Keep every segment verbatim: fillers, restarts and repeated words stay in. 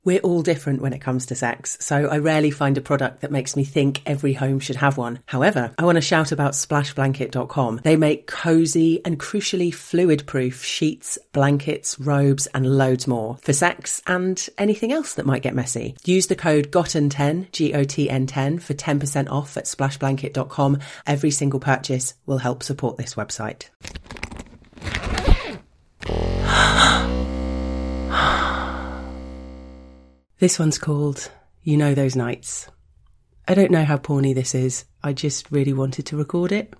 We're all different when it comes to sex, so I rarely find a product that makes me think every home should have one. However, I want to shout about splash blanket dot com. They make cosy and crucially fluid-proof sheets, blankets, robes and loads more for sex and anything else that might get messy. Use the code gotten ten, G O T N ten, for ten percent off at splash blanket dot com. Every single purchase will help support this website. This one's called You Know Those Nights. I don't know how porny this is. I just really wanted to record it.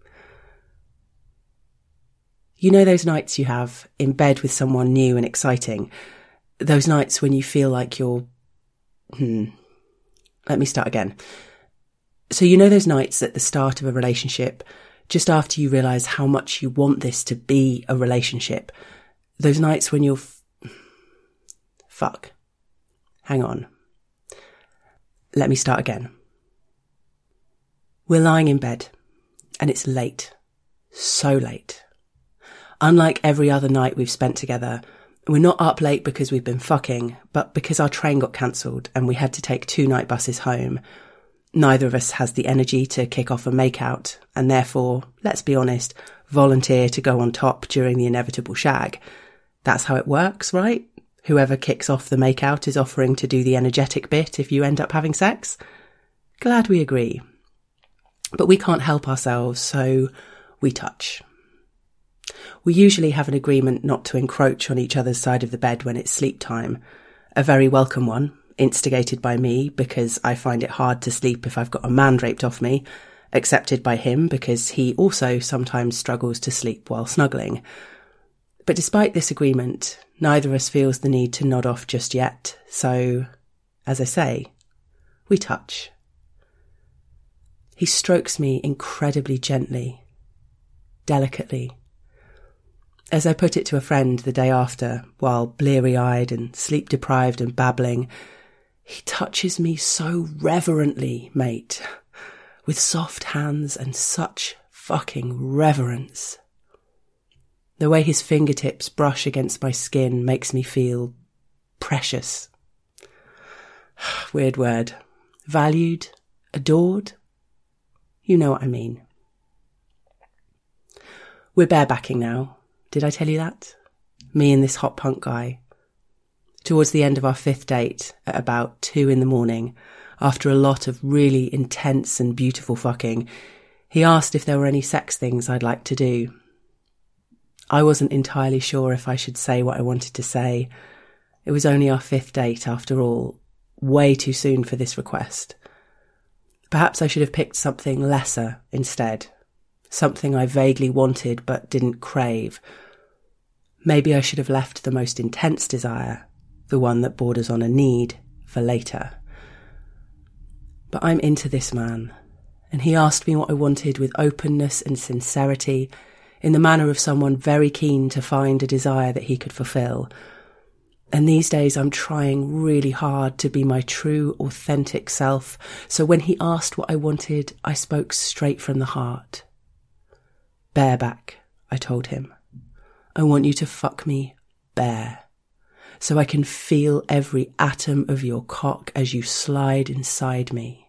You know those nights you have in bed with someone new and exciting. Those nights when you feel like you're... Hmm. Let me start again. So you know those nights at the start of a relationship, just after you realise how much you want this to be a relationship. Those nights when you're... F- Fuck. Hang on. Let me start again. We're lying in bed, and it's late. So late. Unlike every other night we've spent together, we're not up late because we've been fucking, but because our train got cancelled and we had to take two night buses home. Neither of us has the energy to kick off a make-out, and therefore, let's be honest, volunteer to go on top during the inevitable shag. That's how it works, right? Whoever kicks off the make-out is offering to do the energetic bit if you end up having sex. Glad we agree. But we can't help ourselves, so we touch. We usually have an agreement not to encroach on each other's side of the bed when it's sleep time. A very welcome one, instigated by me because I find it hard to sleep if I've got a man draped off me, accepted by him because he also sometimes struggles to sleep while snuggling. But despite this agreement, neither of us feels the need to nod off just yet, so, as I say, we touch. He strokes me incredibly gently, delicately. As I put it to a friend the day after, while bleary-eyed and sleep-deprived and babbling, he touches me so reverently, mate, with soft hands and such fucking reverence. The way his fingertips brush against my skin makes me feel precious. Weird word. Valued? Adored? You know what I mean. We're barebacking now. Did I tell you that? Me and this hot punk guy. Towards the end of our fifth date, at about two in the morning, after a lot of really intense and beautiful fucking, he asked if there were any sex things I'd like to do. I wasn't entirely sure if I should say what I wanted to say. It was only our fifth date, after all. Way too soon for this request. Perhaps I should have picked something lesser instead. Something I vaguely wanted but didn't crave. Maybe I should have left the most intense desire, the one that borders on a need, for later. But I'm into this man, and he asked me what I wanted with openness and sincerity, in the manner of someone very keen to find a desire that he could fulfill. And these days I'm trying really hard to be my true, authentic self, so when he asked what I wanted, I spoke straight from the heart. Bareback, I told him. I want you to fuck me bare, so I can feel every atom of your cock as you slide inside me.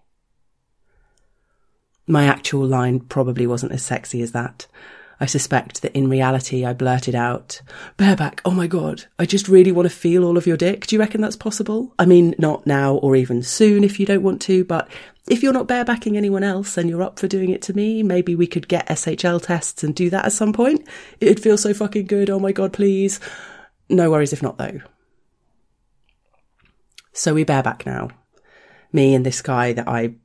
My actual line probably wasn't as sexy as that. I suspect that in reality I blurted out, "Bareback, oh my god, I just really want to feel all of your dick. Do you reckon that's possible? I mean, not now or even soon if you don't want to, but if you're not barebacking anyone else and you're up for doing it to me, maybe we could get S H L tests and do that at some point. It'd feel so fucking good, oh my god, please. No worries if not though." So we bareback now. Me and this guy that I...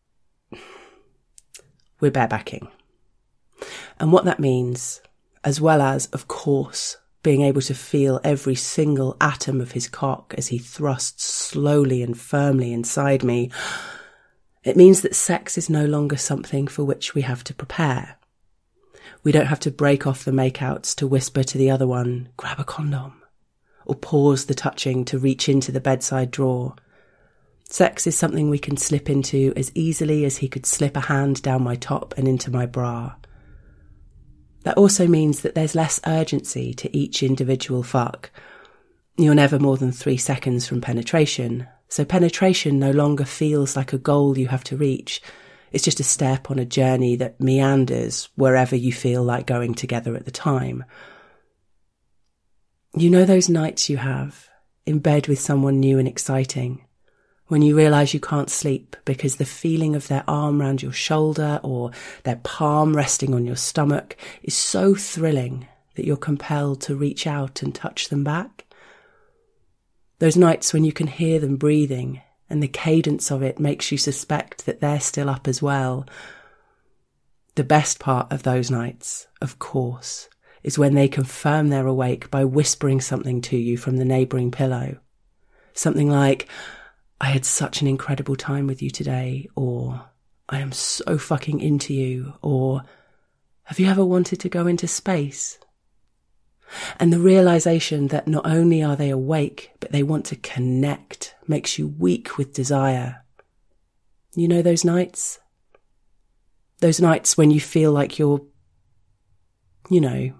We're barebacking. And what that means, as well as, of course, being able to feel every single atom of his cock as he thrusts slowly and firmly inside me, it means that sex is no longer something for which we have to prepare. We don't have to break off the makeouts to whisper to the other one, "Grab a condom," or pause the touching to reach into the bedside drawer. Sex is something we can slip into as easily as he could slip a hand down my top and into my bra. That also means that there's less urgency to each individual fuck. You're never more than three seconds from penetration, so penetration no longer feels like a goal you have to reach. It's just a step on a journey that meanders wherever you feel like going together at the time. You know those nights you have, in bed with someone new and exciting, when you realise you can't sleep because the feeling of their arm round your shoulder or their palm resting on your stomach is so thrilling that you're compelled to reach out and touch them back? Those nights when you can hear them breathing and the cadence of it makes you suspect that they're still up as well. The best part of those nights, of course, is when they confirm they're awake by whispering something to you from the neighbouring pillow. Something like, "I had such an incredible time with you today," or "I am so fucking into you," or "Have you ever wanted to go into space?" And the realisation that not only are they awake, but they want to connect makes you weak with desire. You know those nights? Those nights when you feel like you're, you know.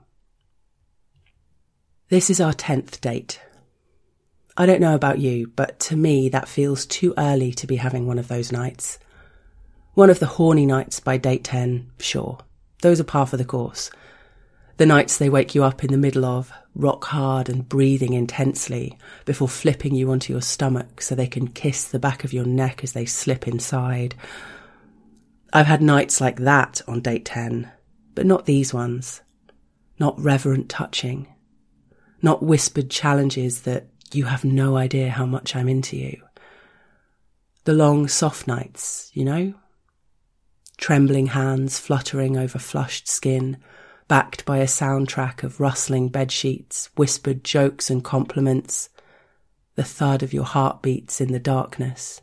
This is our tenth date. I don't know about you, but to me that feels too early to be having one of those nights. One of the horny nights by date ten, sure. Those are par for the course. The nights they wake you up in the middle of, rock hard and breathing intensely, before flipping you onto your stomach so they can kiss the back of your neck as they slip inside. I've had nights like that on date ten, but not these ones. Not reverent touching. Not whispered challenges that you have no idea how much I'm into you. The long, soft nights, you know? Trembling hands fluttering over flushed skin, backed by a soundtrack of rustling bedsheets, whispered jokes and compliments, the thud of your heartbeats in the darkness.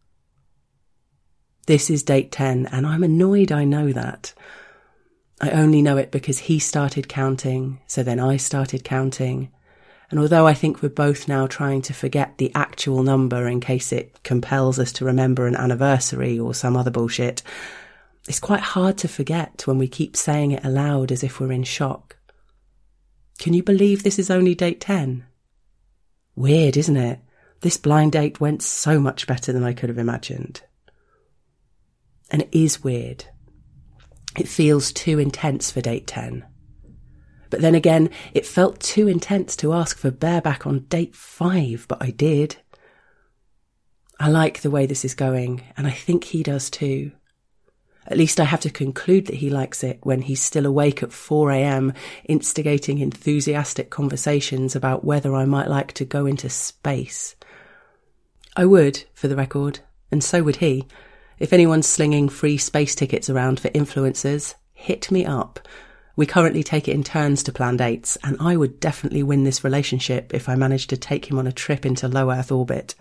This is date ten, and I'm annoyed I know that. I only know it because he started counting, so then I started counting, and although I think we're both now trying to forget the actual number in case it compels us to remember an anniversary or some other bullshit, it's quite hard to forget when we keep saying it aloud as if we're in shock. Can you believe this is only date ten? Weird, isn't it? This blind date went so much better than I could have imagined. And it is weird. It feels too intense for date ten. But then again, it felt too intense to ask for bareback on date five, but I did. I like the way this is going, and I think he does too. At least I have to conclude that he likes it when he's still awake at four a.m, instigating enthusiastic conversations about whether I might like to go into space. I would, for the record, and so would he. If anyone's slinging free space tickets around for influencers, hit me up. We currently take it in turns to plan dates, and I would definitely win this relationship if I managed to take him on a trip into low Earth orbit.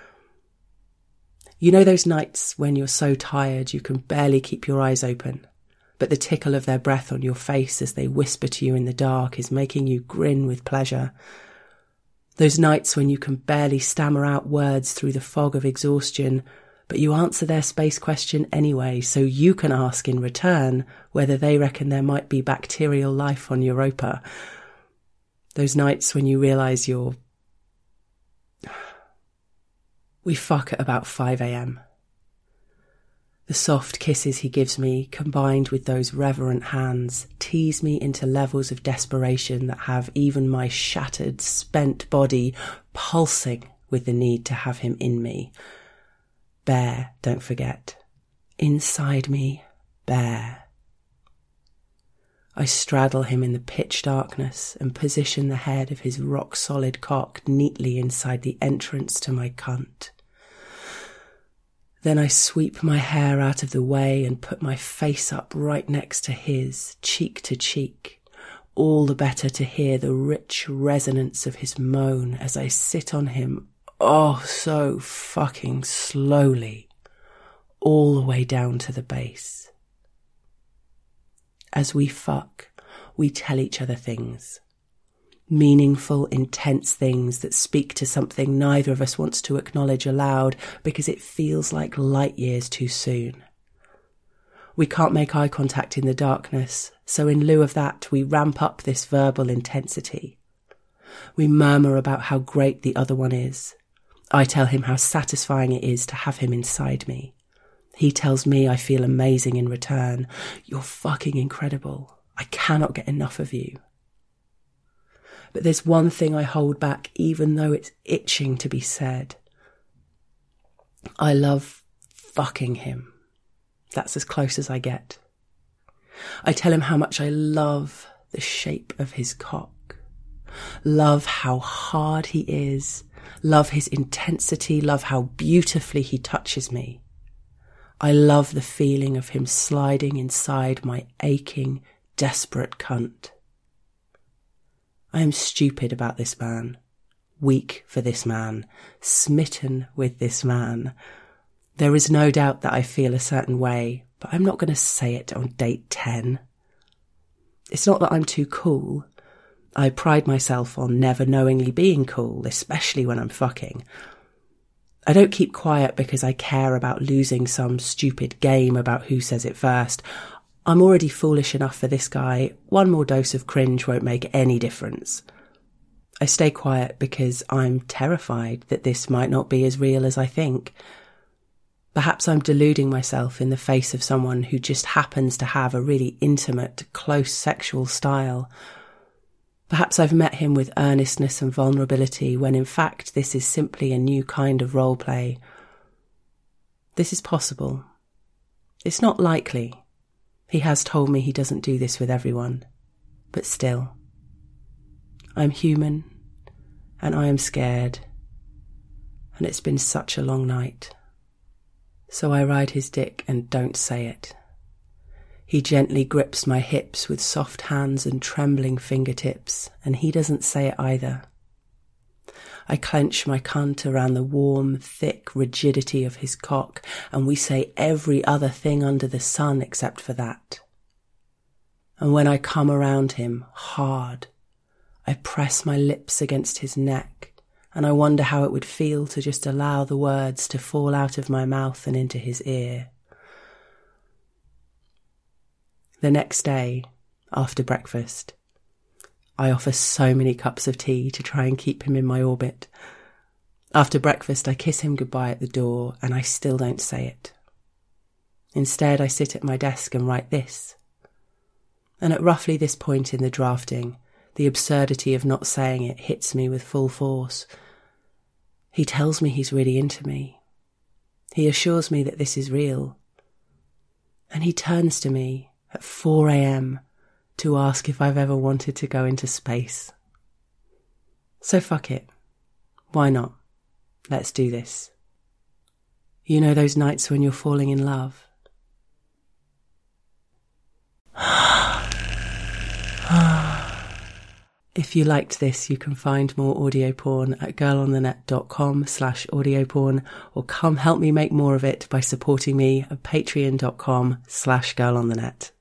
You know those nights when you're so tired you can barely keep your eyes open, but the tickle of their breath on your face as they whisper to you in the dark is making you grin with pleasure. Those nights when you can barely stammer out words through the fog of exhaustion, but you answer their space question anyway so you can ask in return whether they reckon there might be bacterial life on Europa. Those nights when you realise you're... We fuck at about five a.m. The soft kisses he gives me, combined with those reverent hands, tease me into levels of desperation that have even my shattered, spent body pulsing with the need to have him in me. Bare, don't forget. Inside me, bare. I straddle him in the pitch darkness and position the head of his rock-solid cock neatly inside the entrance to my cunt. Then I sweep my hair out of the way and put my face up right next to his, cheek to cheek, all the better to hear the rich resonance of his moan as I sit on him, oh, so fucking slowly, all the way down to the base. As we fuck, we tell each other things. Meaningful, intense things that speak to something neither of us wants to acknowledge aloud because it feels like light years too soon. We can't make eye contact in the darkness, so in lieu of that we ramp up this verbal intensity. We murmur about how great the other one is. I tell him how satisfying it is to have him inside me. He tells me I feel amazing in return. You're fucking incredible. I cannot get enough of you. But there's one thing I hold back, even though it's itching to be said. I love fucking him. That's as close as I get. I tell him how much I love the shape of his cock, love how hard he is, love his intensity, love how beautifully he touches me. I love the feeling of him sliding inside my aching, desperate cunt. I am stupid about this man, weak for this man, smitten with this man. There is no doubt that I feel a certain way, but I'm not going to say it on date ten. It's not that I'm too cool. I pride myself on never knowingly being cool, especially when I'm fucking. I don't keep quiet because I care about losing some stupid game about who says it first. I'm already foolish enough for this guy. One more dose of cringe won't make any difference. I stay quiet because I'm terrified that this might not be as real as I think. Perhaps I'm deluding myself in the face of someone who just happens to have a really intimate, close sexual style. Perhaps I've met him with earnestness and vulnerability when in fact this is simply a new kind of role play. This is possible. It's not likely. He has told me he doesn't do this with everyone. But still. I'm human, and I am scared, and it's been such a long night. So I ride his dick and don't say it. He gently grips my hips with soft hands and trembling fingertips, and he doesn't say it either. I clench my cunt around the warm, thick rigidity of his cock, and we say every other thing under the sun except for that. And when I come around him, hard, I press my lips against his neck, and I wonder how it would feel to just allow the words to fall out of my mouth and into his ear. The next day, after breakfast, I offer so many cups of tea to try and keep him in my orbit. After breakfast, I kiss him goodbye at the door, and I still don't say it. Instead, I sit at my desk and write this. And at roughly this point in the drafting, the absurdity of not saying it hits me with full force. He tells me he's really into me. He assures me that this is real. And he turns to me at four a.m. to ask if I've ever wanted to go into space. So fuck it. Why not? Let's do this. You know those nights when you're falling in love? If you liked this, you can find more audio porn at girlonthenet.com slash audio porn, or come help me make more of it by supporting me at patreon.com slash girlonthenet.